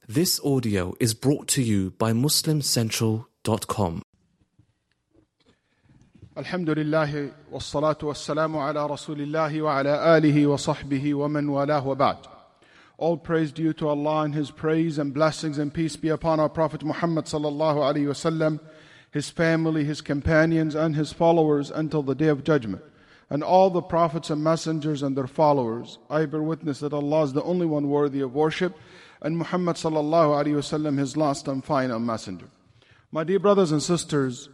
This audio is brought to you by MuslimCentral.com. Alhamdulillah wassalatu wassalamu ala rasulillah wa ala alihi wa sahbihi wa man walah wa ba'd. All praise due to Allah, and His praise and blessings and peace be upon our Prophet Muhammad sallallahu alaihi wasallam, his family, his companions and his followers until the day of judgment. And all the prophets and messengers and their followers. I bear witness that Allah is the only one worthy of worship, and Muhammad sallallahu alaihi wasallam his last and final messenger. My dear brothers and sisters,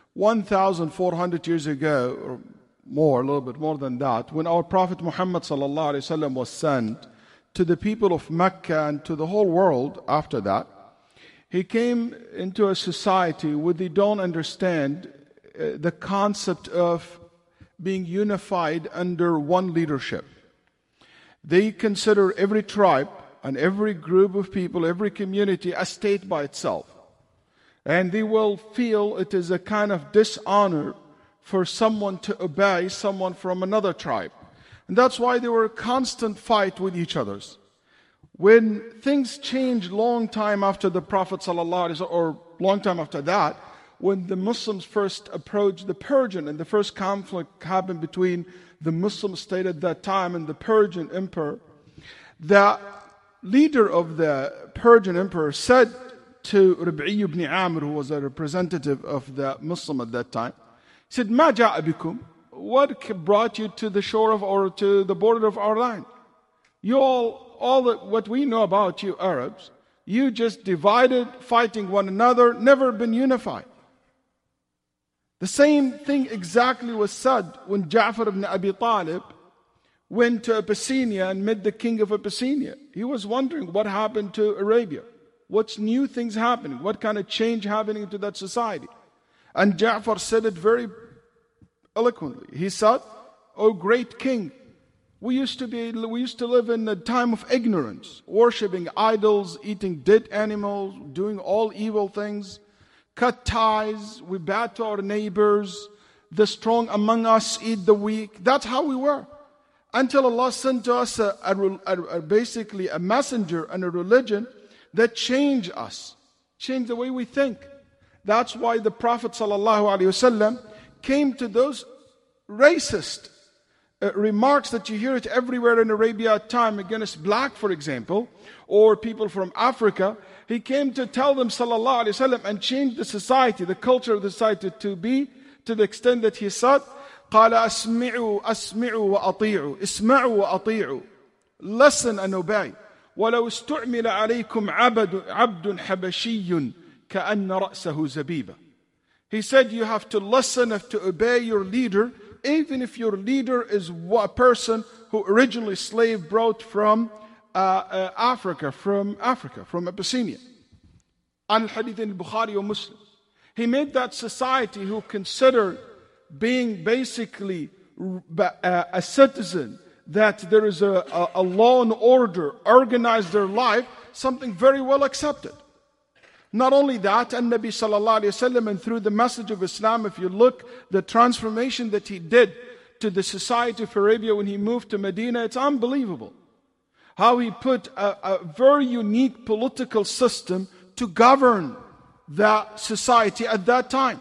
1,400 years ago, or more, a little bit more than that, when our Prophet Muhammad sallallahu alaihi wasallam was sent to the people of Mecca and to the whole world after that, he came into a society where they don't understand the concept of being unified under one leadership. They consider every tribe and every group of people, every community, a state by itself. And they will feel it is a kind of dishonor for someone to obey someone from another tribe. And that's why they were a constant fight with each other. When things changed long time after the Prophet ﷺ, or long time after that, when the Muslims first approached the Persian, and the first conflict happened between the Muslim state at that time and the Persian emperor, the leader of the Persian emperor said to Rib'i ibn Amr, who was a representative of the Muslim at that time, he said, "Ma ja'a bikum?" What brought you to the shore of, or to the border of our land? You what we know about you Arabs, you just divided, fighting one another, never been unified. The same thing exactly was said when Ja'far ibn Abi Talib went to Abyssinia and met the king of Abyssinia. He was wondering what happened to Arabia. What's new things happening? What kind of change happening to that society? And Ja'far said it very eloquently. He said, "O great king, we used to live in a time of ignorance, worshipping idols, eating dead animals, doing all evil things, cut ties, we bad to our neighbors, the strong among us eat the weak." That's how we were. Until Allah sent to us basically a messenger and a religion that changed us, changed the way we think. That's why the Prophet ﷺ came to those racist remarks that you hear it everywhere in Arabia at time against black, for example, or people from Africa. He came to tell them sallallahu alaihi wasallam and change the society, the culture of the society to be to the extent that he said, قال أسمعوا وأطيعوا اسمعوا وأطيعوا, listen and obey. ولو استعمل عليكم عبد حبشي كأن رأسه زبيبة. He said you have to listen, have to obey your leader, even if your leader is a person who originally slave brought from Africa, from Abyssinia. Al-Hadith in Bukhari or Muslim. He made that society who considered being basically a citizen, that there is a law and order, organize their life, something very well accepted. Not only that, and Nabi sallallahu alayhi wasallam, and through the message of Islam, if you look, the transformation that he did to the society of Arabia when he moved to Medina, it's unbelievable. How he put a very unique political system to govern that society at that time.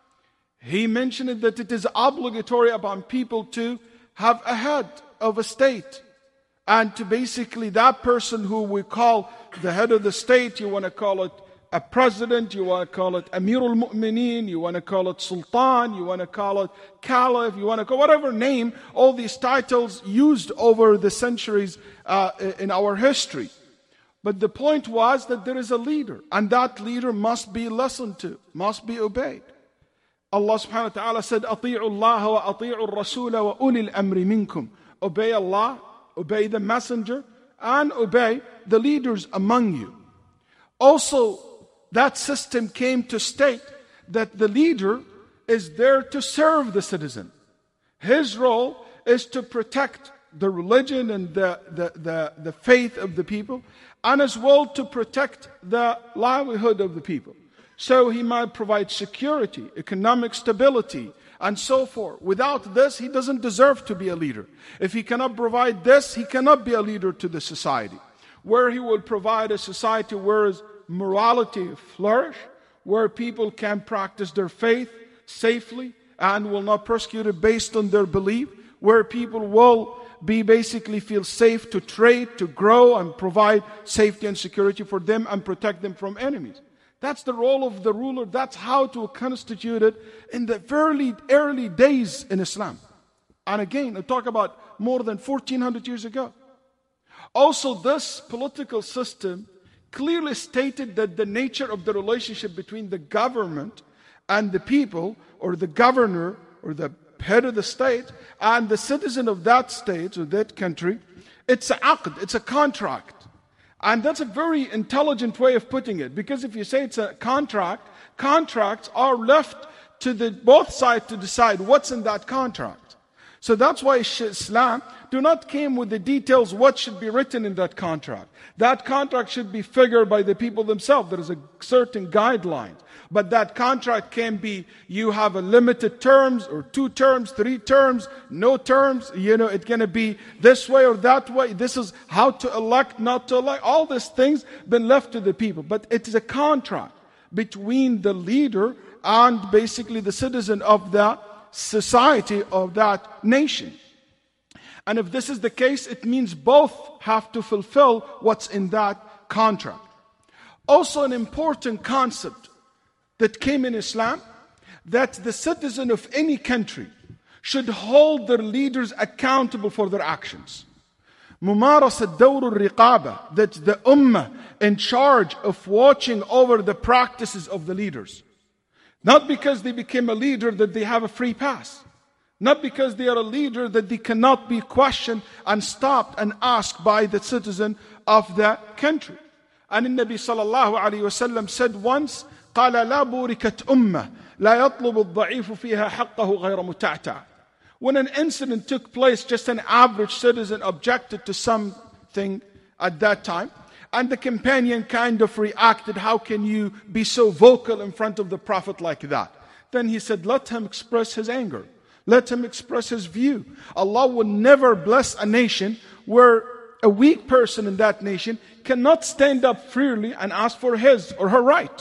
He mentioned that it is obligatory upon people to have a head of a state. And to basically that person who we call the head of the state, you want to call it a president, you want to call it Amir al-Mu'mineen, you want to call it Sultan, you want to call it Caliph, you want to call whatever name, all these titles used over the centuries in our history. But the point was that there is a leader, and that leader must be listened to, must be obeyed. Allah subhanahu wa ta'ala said, أطيعوا الله وأطيعوا الرسول وأولي الأمر منكم. Obey Allah, obey the messenger, and obey the leaders among you. Also, that system came to state that the leader is there to serve the citizen. His role is to protect the religion and the faith of the people, and as well to protect the livelihood of the people. So he might provide security, economic stability, and so forth. Without this, he doesn't deserve to be a leader. If he cannot provide this, he cannot be a leader to the society. where He will provide a society where morality flourish, where people can practice their faith safely and will not persecute it based on their belief, where people will be basically feel safe to trade, to grow, and provide safety and security for them and protect them from enemies. That's the role of the ruler. That's how to constitute it in the very early days in Islam. And again, I talk about more than 1400 years ago. Also, this political system clearly stated that the nature of the relationship between the government and the people, or the governor, or the head of the state, and the citizen of that state or that country, it's an aqd, it's a contract. And that's a very intelligent way of putting it, because if you say it's a contract, contracts are left to both sides to decide what's in that contract. So that's why Islam do not came with the details what should be written in that contract. That contract should be figured by the people themselves. There is a certain guideline. But that contract can be, you have a limited terms, or 2 terms, 3 terms, no terms. It's going to be this way or that way. This is how to elect, not to elect. All these things been left to the people. But it is a contract between the leader and basically the citizen of that society, of that nation. And if this is the case, it means both have to fulfill what's in that contract. Also, an important concept that came in Islam, that the citizen of any country should hold their leaders accountable for their actions. Mumarasat dawr al-riqaba, that the ummah in charge of watching over the practices of the leaders. Not because they became a leader that they have a free pass. Not because they are a leader that they cannot be questioned and stopped and asked by the citizen of the country. And the Nabi sallallahu alayhi wa sallam said once, قال لا بوركت أمة لا يطلب الضعيف فيها حقه غير متعتع. When an incident took place, just an average citizen objected to something at that time, and the companion kind of reacted, how can you be so vocal in front of the Prophet like that? Then he said, let him express his anger. Let him express his view. Allah will never bless a nation where a weak person in that nation cannot stand up freely and ask for his or her right.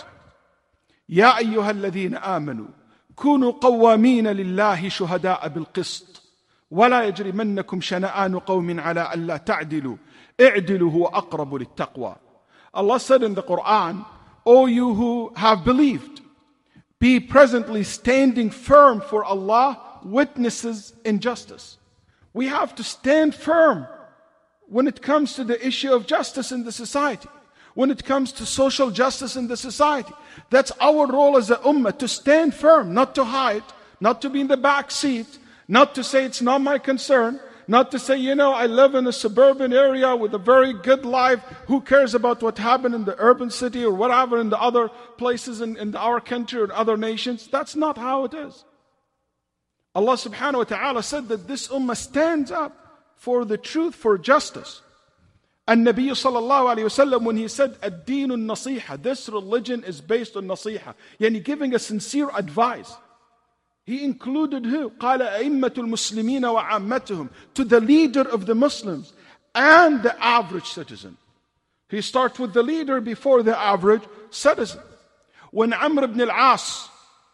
يا أيها الذين آمنوا كونوا قوامين لله شهداء بالقسط ولا يجرمنكم شنآن قوم على ألا تعدلوا اعدلوا هو أقرب للتقوى. Allah said in the Quran, O you who have believed, be presently standing firm for Allah, witnesses in justice. We have to stand firm when it comes to the issue of justice in the society. When it comes to social justice in the society. That's our role as a ummah, to stand firm, not to hide, not to be in the back seat, not to say it's not my concern, not to say, I live in a suburban area with a very good life, who cares about what happened in the urban city or whatever in the other places in our country or other nations. That's not how it is. Allah subhanahu wa ta'ala said that this ummah stands up for the truth, for justice. And Nabi sallallahu alayhi wa sallam, when he said, ad-deenun nasiha, this religion is based on nasiha, yani giving a sincere advice. He included who? قال أئمة المسلمين وعامتهم, to the leader of the Muslims and the average citizen. He starts with the leader before the average citizen. When Amr ibn al-As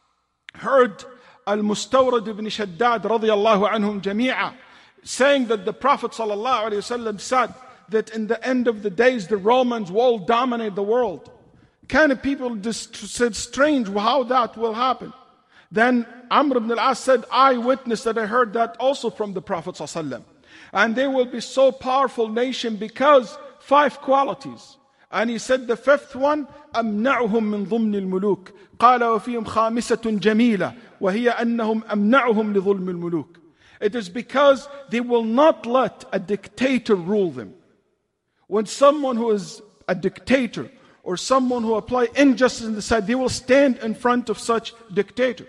heard al-Mustawrid ibn Shaddad radiyallahu anhum jami'a saying that the Prophet sallallahu alayhi wa sallam said that in the end of the days the Romans will dominate the world. Kind of people just said, strange how that will happen. Then Amr ibn al-As said, I witnessed that, I heard that also from the Prophet ﷺ. And they will be so powerful nation because 5 qualities. And he said the 5th one, أمنعهم من ضمن الملوك قال وفيهم خامسة جميلة وهي أنهم أمنعهم لظلم الملوك. It is because they will not let a dictator rule them. When someone who is a dictator or someone who apply injustice in the side, they will stand in front of such dictator.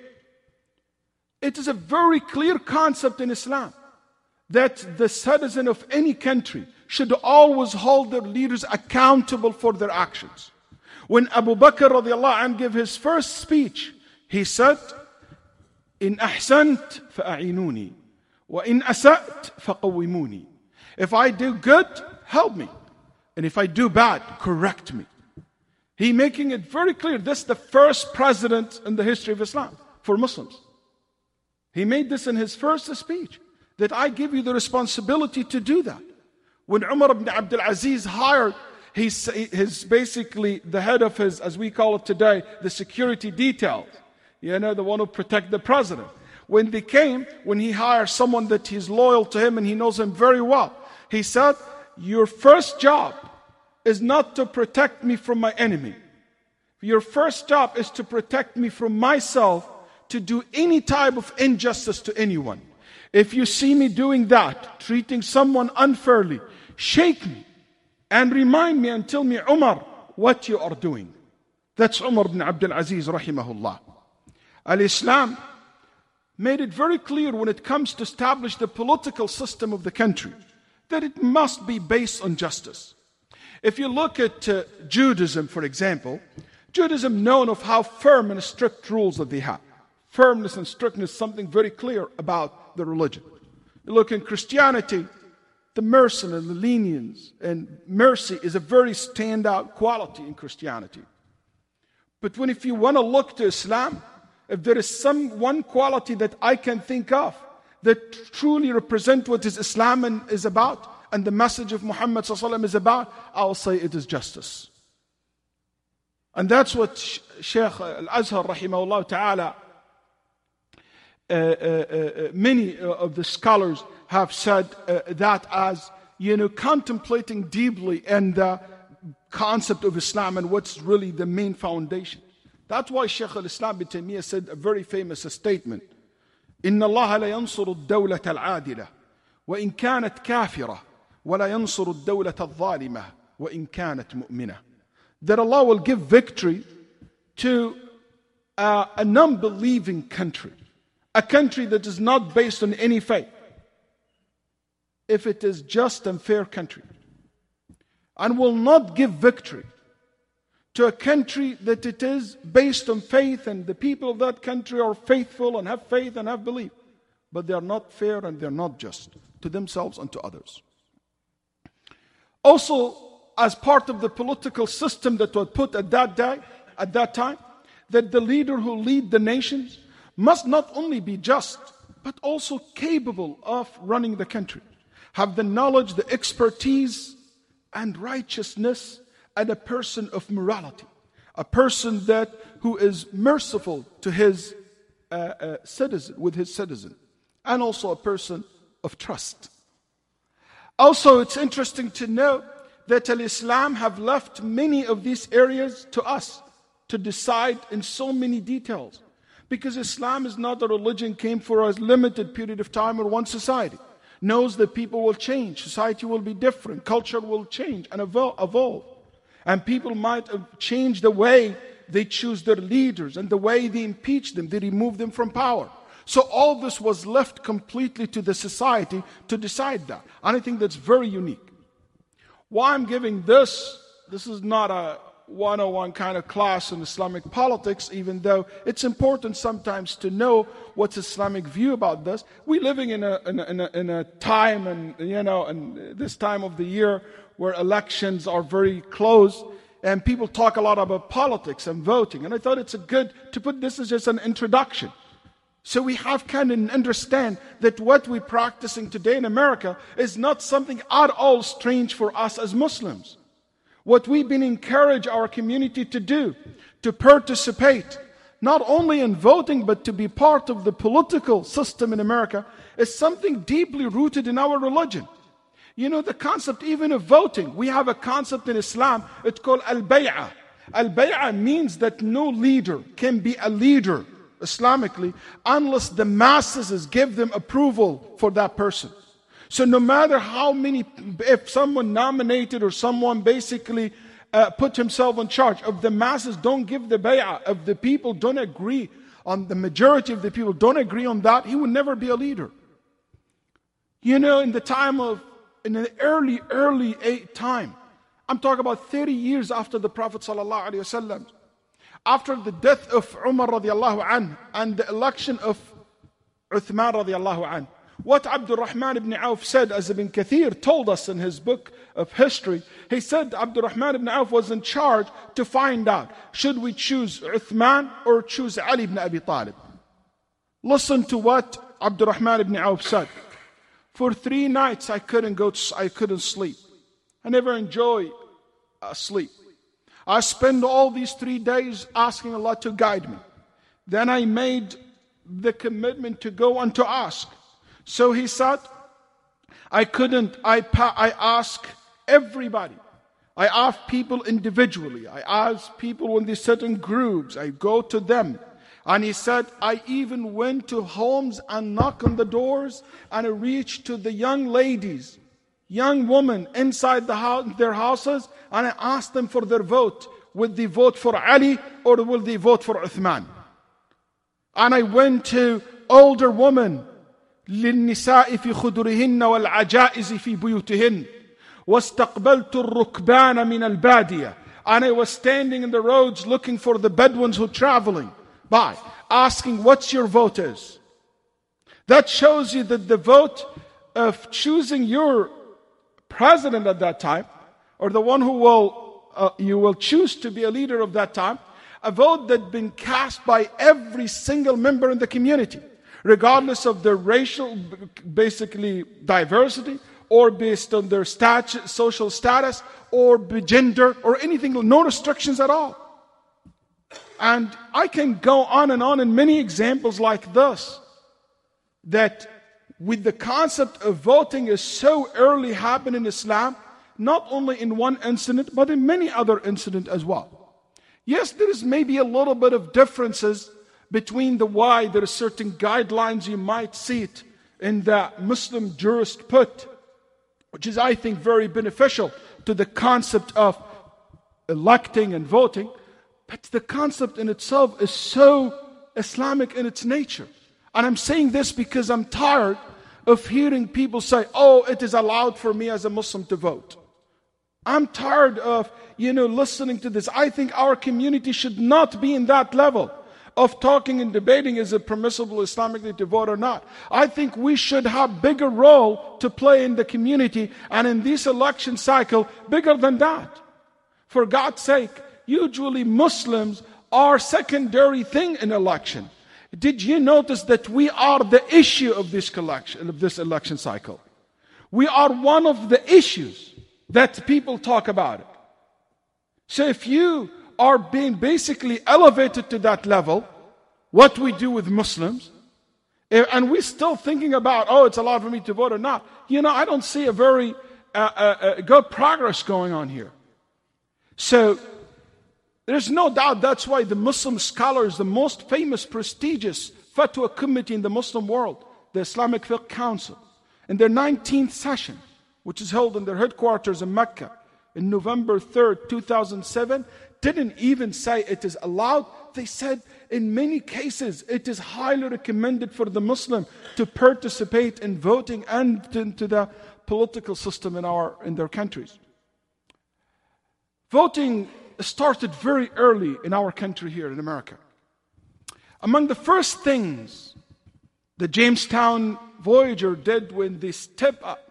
It is a very clear concept in Islam that the citizen of any country should always hold their leaders accountable for their actions. When Abu Bakr radiallahu anh gave his first speech, he said, إن أحسنت فأعينوني وإن أسأت فقوموني. If I do good, help me. And if I do bad, correct me. He making it very clear, this is the first president in the history of Islam for Muslims. He made this in his first speech, that I give you the responsibility to do that. When Umar ibn Abdul Aziz hired his basically the head of his, as we call it today, the security details, the one who protect the president. When he hires someone that he's loyal to him and he knows him very well, he said, your first job is not to protect me from my enemy. Your first job is to protect me from myself, to do any type of injustice to anyone. If you see me doing that, treating someone unfairly, shake me and remind me and tell me, Umar, what you are doing. That's Umar ibn Abdul Aziz, rahimahullah. Al-Islam made it very clear when it comes to establish the political system of the country, that it must be based on justice. If you look at Judaism, for example, Judaism known of how firm and strict rules that they have. Firmness and strictness is something very clear about the religion. You look in Christianity, the mercy and the lenience and mercy is a very standout quality in Christianity. But if you want to look to Islam, if there is one quality that I can think of that truly represent what is Islam is about, and the message of Muhammad ﷺ is about, I will say it is justice. And that's what Shaykh Al-Azhar rahimahullah ta'ala, many of the scholars have said that as, contemplating deeply in the concept of Islam and what's really the main foundation. That's why Shaykh al-Islam ibn Taymiyyah said a very famous statement. إِنَّ اللَّهَ لَيَنْصُرُ الدَّوْلَةَ الْعَادِلَةَ وَإِنْ كَانَتْ كَافِرَةً وَلَا يَنْصُرُ الدَّوْلَةَ الظَّالِمَةَ وَإِنْ كَانَتْ مُؤْمِنَةً. That Allah will give victory to a non-believing country. A country that is not based on any faith, if it is just and fair country, and will not give victory to a country that it is based on faith and the people of that country are faithful and have faith and have belief, but they are not fair and they are not just to themselves and to others. Also, as part of the political system that was put at that time, that the leader who lead the nations must not only be just, but also capable of running the country. Have the knowledge, the expertise, and righteousness, and a person of morality. A person who is merciful to his citizen, and also a person of trust. Also, it's interesting to know that Al-Islam have left many of these areas to us to decide in so many details. Because Islam is not a religion came for a limited period of time or one society. Knows that people will change, society will be different, culture will change and evolve. And people might change the way they choose their leaders and the way they impeach them, they remove them from power. So all this was left completely to the society to decide that. And I think that's very unique. Why I'm giving this is not a 101 kind of class in Islamic politics, even though it's important sometimes to know what's Islamic view about this. We're living in a time, and and this time of the year where elections are very close, and people talk a lot about politics and voting. And I thought it's good to put this as just an introduction, so we have kind of understand that what we're practicing today in America is not something at all strange for us as Muslims. What we've been encouraged our community to do, to participate, not only in voting, but to be part of the political system in America, is something deeply rooted in our religion. The concept even of voting, we have a concept in Islam, it's called al-bay'ah. Al-bay'ah means that no leader can be a leader, Islamically, unless the masses give them approval for that person. So no matter how many, if someone nominated or someone basically put himself in charge, if the masses don't give the bay'ah, if the people don't agree on, the majority of the people don't agree on that, he will never be a leader. In the early time, I'm talking about 30 years after the Prophet ﷺ, after the death of Umar radiallahu anhu and the election of Uthman radiallahu anhu, What Abdurrahman ibn Auf said, as Ibn Kathir told us in his book of history, he said Abdurrahman ibn Auf was in charge to find out, should we choose Uthman or choose Ali ibn Abi Talib? Listen to what Abdurrahman ibn Auf said. For 3 nights I couldn't sleep. I never enjoy sleep. I spent all these 3 days asking Allah to guide me. Then I made the commitment to go and to ask. So he said, I ask everybody. I ask people individually. I ask people when they sit in groups. I go to them. And he said, I even went to homes and knocked on the doors and I reached to the young ladies, young women inside their houses, and I asked them for their vote. Will they vote for Ali or will they vote for Uthman? And I went to older women, للنساء في خدرهن والعجائز في بيوتهن واستقبلت الركبان من البادية. And I was standing in the roads looking for the Bedouins who are traveling by, asking what's your vote is. That shows you that the vote of choosing your president at that time, or the one who you will choose to be a leader of that time, a vote that had been cast by every single member in the community, regardless of their racial, basically diversity, or based on their social status, or gender, or anything, no restrictions at all. And I can go on and on in many examples like this, that with the concept of voting is so early happened in Islam, not only in one incident, but in many other incidents as well. Yes, there is maybe a little bit of differences between the why. There are certain guidelines you might see it in the Muslim jurist put, which is, I think, very beneficial to the concept of electing and voting. But the concept in itself is so Islamic in its nature. And I'm saying this because I'm tired of hearing people say, oh, it is allowed for me as a Muslim to vote. I'm tired of, listening to this. I think our community should not be in that level of talking and debating, is it permissible Islamically to vote or not. I think we should have bigger role to play in the community and in this election cycle, bigger than that. For God's sake, usually Muslims are secondary thing in election. Did you notice that we are the issue of this election cycle? We are one of the issues that people talk about it. So if you are being basically elevated to that level, what we do with Muslims, and we're still thinking about, oh, it's allowed for me to vote or not, I don't see a very good progress going on here. So there's no doubt that's why the Muslim scholars, the most famous, prestigious fatwa committee in the Muslim world, the Islamic Fiqh Council, in their 19th session, which is held in their headquarters in Mecca, in November 3rd, 2007, didn't even say it is allowed. They said in many cases it is highly recommended for the Muslim to participate in voting and into the political system in their countries. Voting started very early in our country here in America. Among the first things the Jamestown Voyager did when they stepped up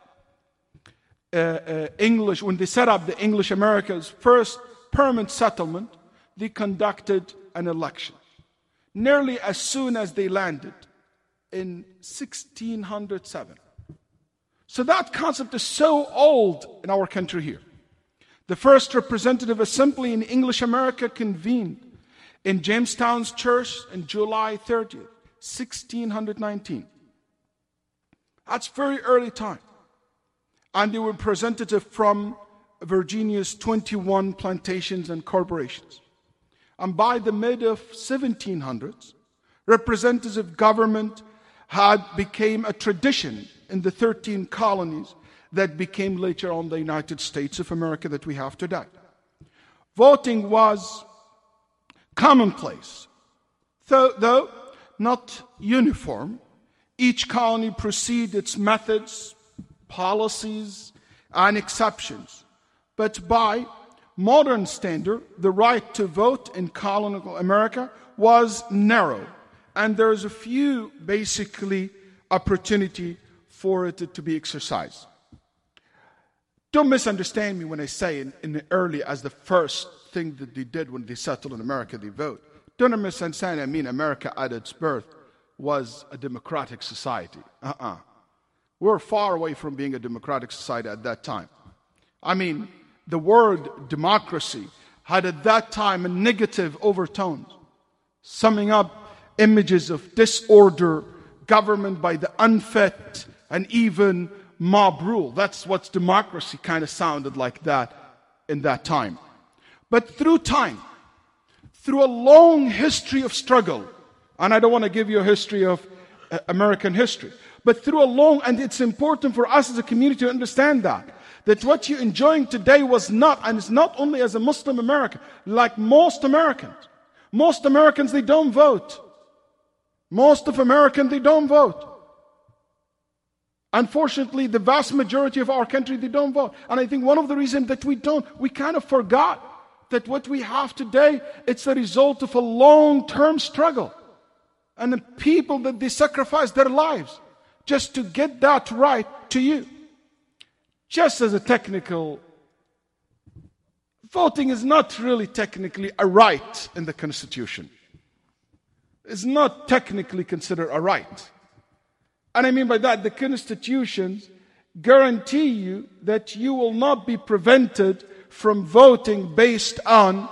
when they set up the English America's first permanent settlement, they conducted an election. Nearly as soon as they landed in 1607. So that concept is so old in our country here. The first representative assembly in English America convened in Jamestown's church on July 30th, 1619. That's very early time. And they were representative from Virginia's 21 plantations and corporations. And by the mid of 1700s, representative government had become a tradition in the 13 colonies that became later on the United States of America that we have today. Voting was commonplace, though not uniform. Each colony proceeded its methods, policies, and exceptions. But by modern standard, the right to vote in colonial America was narrow. And there's a few basically opportunity for it to be exercised. Don't misunderstand me when I say in the early, as the first thing that they did when they settled in America, they vote. Don't misunderstand, I mean America at its birth was a democratic society. We're far away from being a democratic society at that time. I mean, the word democracy had at that time a negative overtones, summing up images of disorder, government by the unfit, and even mob rule. That's what democracy kind of sounded like that in that time. But through time, through a long history of struggle, and I don't want to give you a history of American history, but through a long, and it's important for us as a community to understand that what you're enjoying today was not, and it's not only as a Muslim American, like most Americans. Most Americans, they don't vote. Most of Americans, they don't vote. Unfortunately, the vast majority of our country, they don't vote. And I think one of the reasons that we kind of forgot that what we have today, it's a result of a long-term struggle. And the people that they sacrifice their lives just to get that right to you. Just as a technical, voting is not really technically a right in the Constitution. It's not technically considered a right. And I mean by that, the constitutions guarantee you that you will not be prevented from voting based on,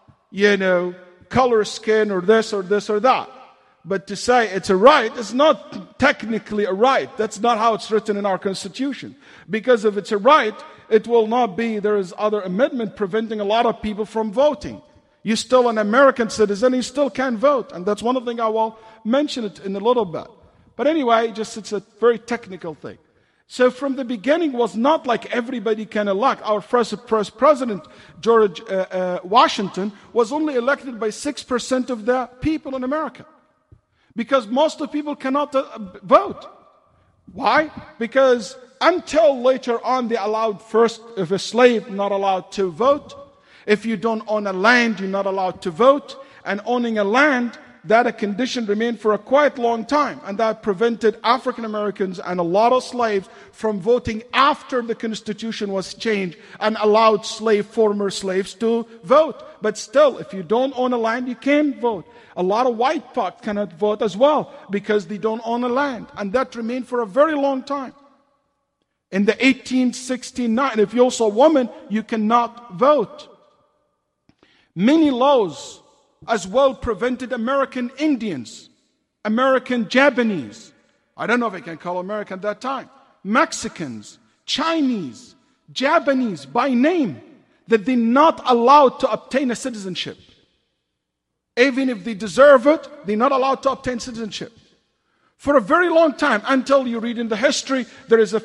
color, skin, or this or this or that. But to say it's a right is not technically a right. That's not how it's written in our Constitution. Because if it's a right, it will not be, there is other amendment preventing a lot of people from voting. You're still an American citizen, you still can't vote. And that's one of the things I will mention it in a little bit. But anyway, it's a very technical thing. So from the beginning was not like everybody can elect. Our first president, George Washington, was only elected by 6% of the people in America. Because most of the people cannot vote. Why? Because until later on they allowed first, if a slave not allowed to vote, if you don't own a land, you're not allowed to vote, and owning a land, that a condition remained for a quite long time, and that prevented African Americans and a lot of slaves from voting after the Constitution was changed and allowed former slaves to vote. But still, if you don't own a land, you can't vote. A lot of white folk cannot vote as well because they don't own a land, and that remained for a very long time. In the 1869, if you're also a woman, you cannot vote. Many laws as well prevented American Indians, American Japanese, I don't know if I can call American at that time, Mexicans, Chinese, Japanese by name, that they're not allowed to obtain a citizenship. Even if they deserve it, they're not allowed to obtain citizenship. For a very long time, until you read in the history, there is a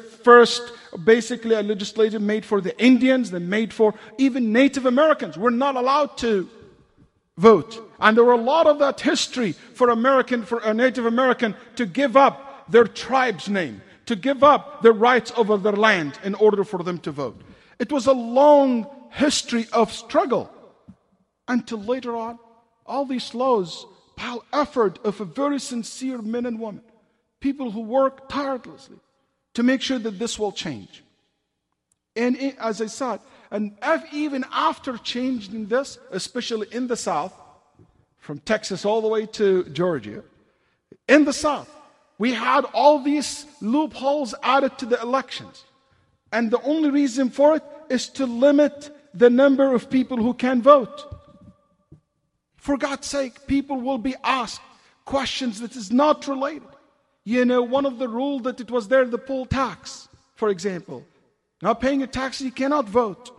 legislation made for the Indians, then made for even Native Americans. We're not allowed to vote. And there were a lot of that history for a Native American to give up their tribe's name, to give up their rights over their land in order for them to vote. It was a long history of struggle until later on, all these laws, by effort of a very sincere men and women, people who work tirelessly to make sure that this will change. And as I said, and even after changing this, especially in the South, from Texas all the way to Georgia, in the South, we had all these loopholes added to the elections. And the only reason for it is to limit the number of people who can vote. For God's sake, people will be asked questions that is not related. One of the rules that it was there, the poll tax, for example. Not paying a tax, you cannot vote.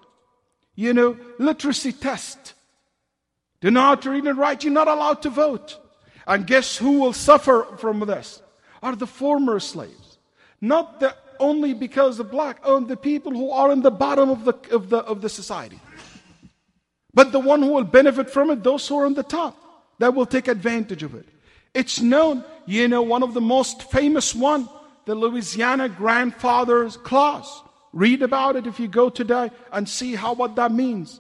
Literacy test. Do not know how to read and write, you're not allowed to vote. And guess who will suffer from this? Are the former slaves. Not only because of black, the people who are in the bottom of the society. But the one who will benefit from it, those who are on the top, that will take advantage of it. It's known, one of the most famous one, the Louisiana Grandfather's Clause. Read about it if you go today and see what that means.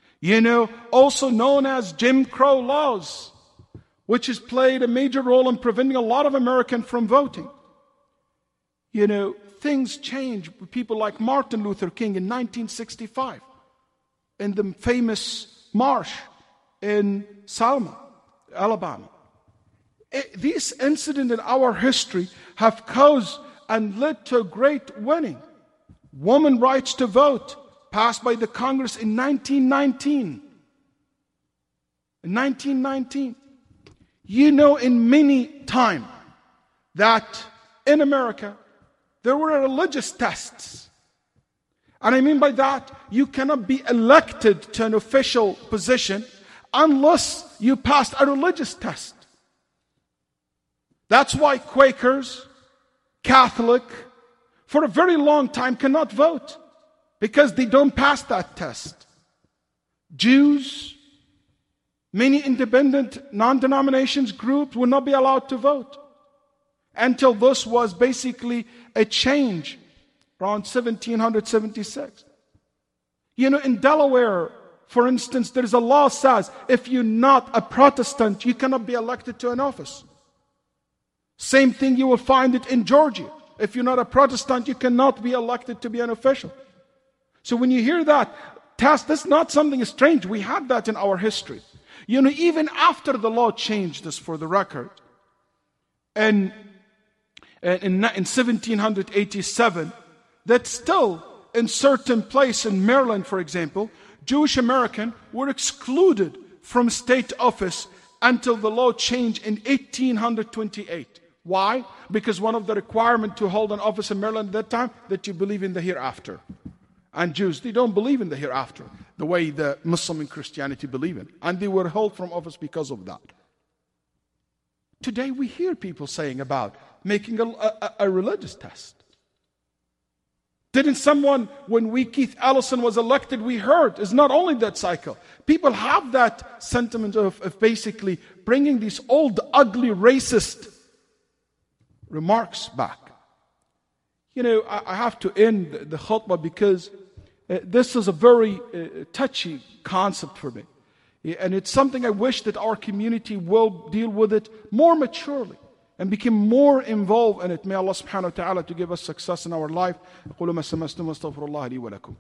Also known as Jim Crow laws, which has played a major role in preventing a lot of Americans from voting. things changed with people like Martin Luther King in 1965 in the famous march in Selma, Alabama. These incidents in our history have caused and led to a great winning. Women rights to vote passed by the Congress in 1919. In 1919. You know, in many time that in America there were religious tests. And I mean by that, you cannot be elected to an official position unless you passed a religious test. That's why Quakers, Catholic, for a very long time cannot vote, because they don't pass that test. Jews, many independent non-denominations groups will not be allowed to vote until this was basically a change around 1776. You know, in Delaware, for instance, there is a law that says if you're not a Protestant, you cannot be elected to an office. Same thing you will find it in Georgia. If you're not a Protestant, you cannot be elected to be an official. So when you hear that test, that's not something strange. We had that in our history. You know, even after the law changed this, for the record, and in 1787, that still in certain place in Maryland, for example, Jewish Americans were excluded from state office until the law changed in 1828. Why? Because one of the requirements to hold an office in Maryland at that time, that you believe in the hereafter. And Jews, they don't believe in the hereafter the way the Muslim and Christianity believe in. And they were held from office because of that. Today we hear people saying about making a religious test. Didn't someone, when Keith Ellison was elected, we heard, it's not only that cycle. People have that sentiment of basically bringing these old, ugly, racist remarks back. You know, I have to end the khutbah because this is a very touchy concept for me. And it's something I wish that our community will deal with it more maturely and become more involved in it. May Allah subhanahu wa ta'ala to give us success in our life. أقول ما سمعتم واستغفر الله لي ولكم.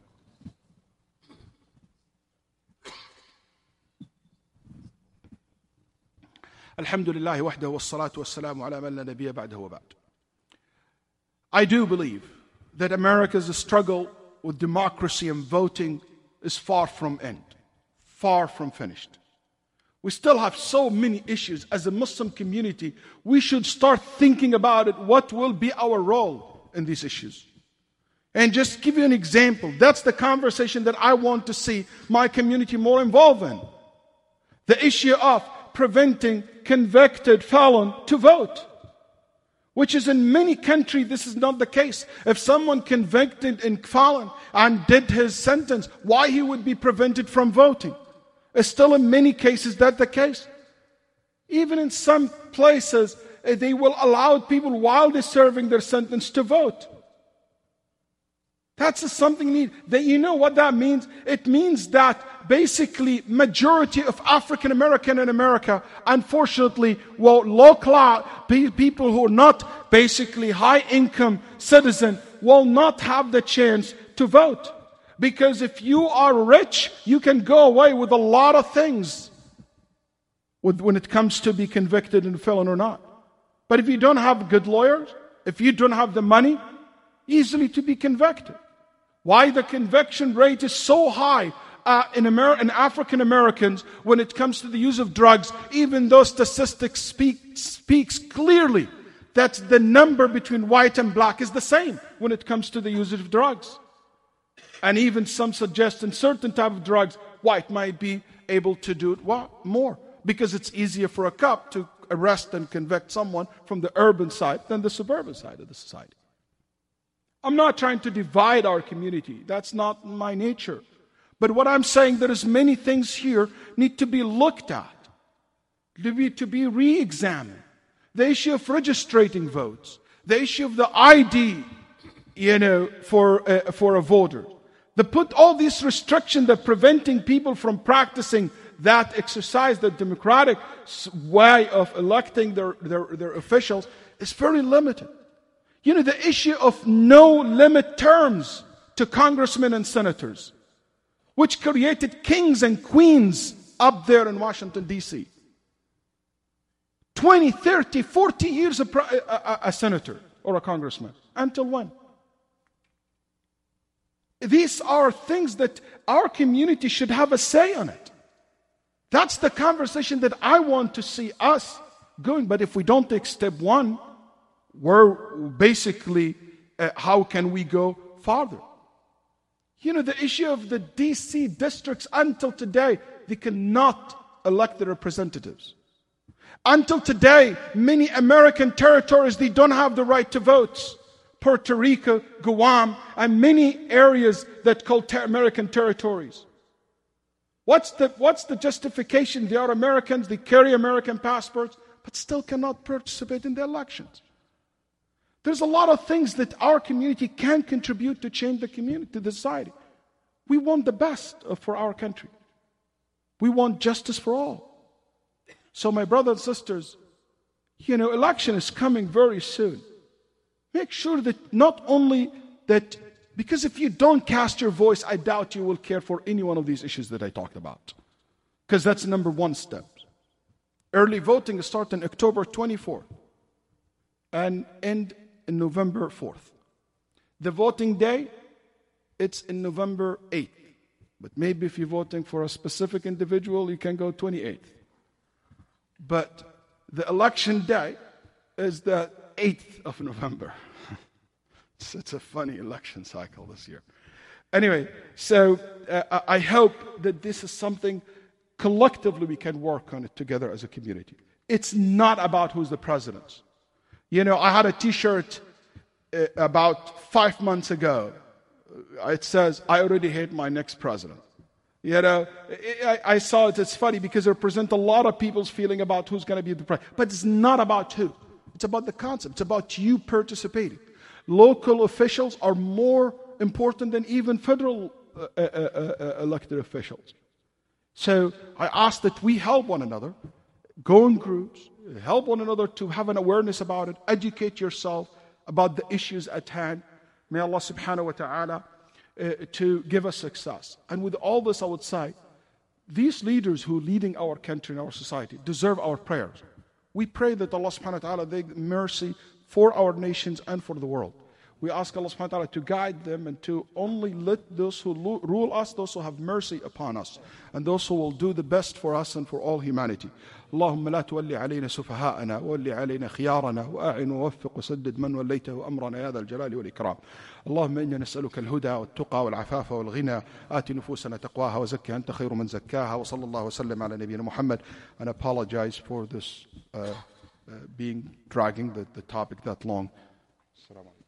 الحمد لله وحده والصلاة والسلام على من لا نبي بعده وبعد. I do believe that America's struggle with democracy and voting is far from end, far from finished. We still have so many issues. As a Muslim community, we should start thinking about it. What will be our role in these issues? And just give you an example. That's the conversation that I want to see my community more involved in. The issue of preventing convicted felon to vote, which is in many countries this is not the case. If someone convicted in felon and did his sentence, why he would be prevented from voting? It's still in many cases that the case. Even in some places, they will allow people while they're serving their sentence to vote. That's something neat. That you know what that means? It means that basically majority of African American in America, unfortunately, local people who are not basically high income citizen will not have the chance to vote. Because if you are rich, you can go away with a lot of things when it comes to be convicted and felon or not. But if you don't have good lawyers, if you don't have the money, easily to be convicted. Why the conviction rate is so high in African Americans when it comes to the use of drugs, even though statistics speaks clearly that the number between white and black is the same when it comes to the use of drugs. And even some suggest in certain type of drugs, white might be able to do it more. Because it's easier for a cop to arrest and convict someone from the urban side than the suburban side of the society. I'm not trying to divide our community. That's not my nature. But what I'm saying, there is many things here need to be looked at, to be re-examined. The issue of registrating votes, the issue of the ID, for a voter. They put all these restrictions that preventing people from practicing that exercise, the democratic way of electing their officials, is very limited. The issue of no limit terms to congressmen and senators, which created kings and queens up there in Washington, D.C. 20, 30, 40 years a senator or a congressman. Until when? These are things that our community should have a say on it. That's the conversation that I want to see us going. But if we don't take step one, we're basically, how can we go farther? The issue of the DC districts, until today, they cannot elect the representatives. Until today, many American territories, they don't have the right to vote. Puerto Rico, Guam, and many areas that call American territories. What's the justification? They are Americans, they carry American passports, but still cannot participate in the elections. There's a lot of things that our community can contribute to change the community, to the society. We want the best for our country. We want justice for all. So my brothers and sisters, election is coming very soon. Make sure that not only that, because if you don't cast your voice, I doubt you will care for any one of these issues that I talked about. Because that's number one step. Early voting starts on October 24th and end in November 4th. The voting day, it's in November 8th. But maybe if you're voting for a specific individual, you can go 28th. But the election day is the 8th of November. It's a funny election cycle this year. Anyway, so I hope that this is something collectively we can work on it together as a community. It's not about who's the president. I had a t-shirt about 5 months ago. It says, I already hate my next president. I saw it. It's funny because it represents a lot of people's feeling about who's going to be the president. But it's not about who. It's about the concept. It's about you participating. Local officials are more important than even federal elected officials. So I ask that we help one another, go in groups, help one another to have an awareness about it, educate yourself about the issues at hand. May Allah subhanahu wa ta'ala to give us success. And with all this, I would say, these leaders who are leading our country and our society deserve our prayers. We pray that Allah subhanahu wa ta'ala give mercy for our nations and for the world. We ask Allah subhanahu wa ta'ala to guide them and to only let those who rule us, those who have mercy upon us, and those who will do the best for us and for all humanity. اللهم لا تولي علينا سفهاءنا وولي علينا خيارنا وأعن ووفق وسدد من وليته أمرنا يا ذا الجلال والإكرام. اللهم إنا نسألك الهدى والتقى والعفاف والغنى آت نفوسنا تقواها وزكها أنت خير من زكاها وصلى الله وسلم على نبينا محمد. And I apologize for this dragging the topic that long.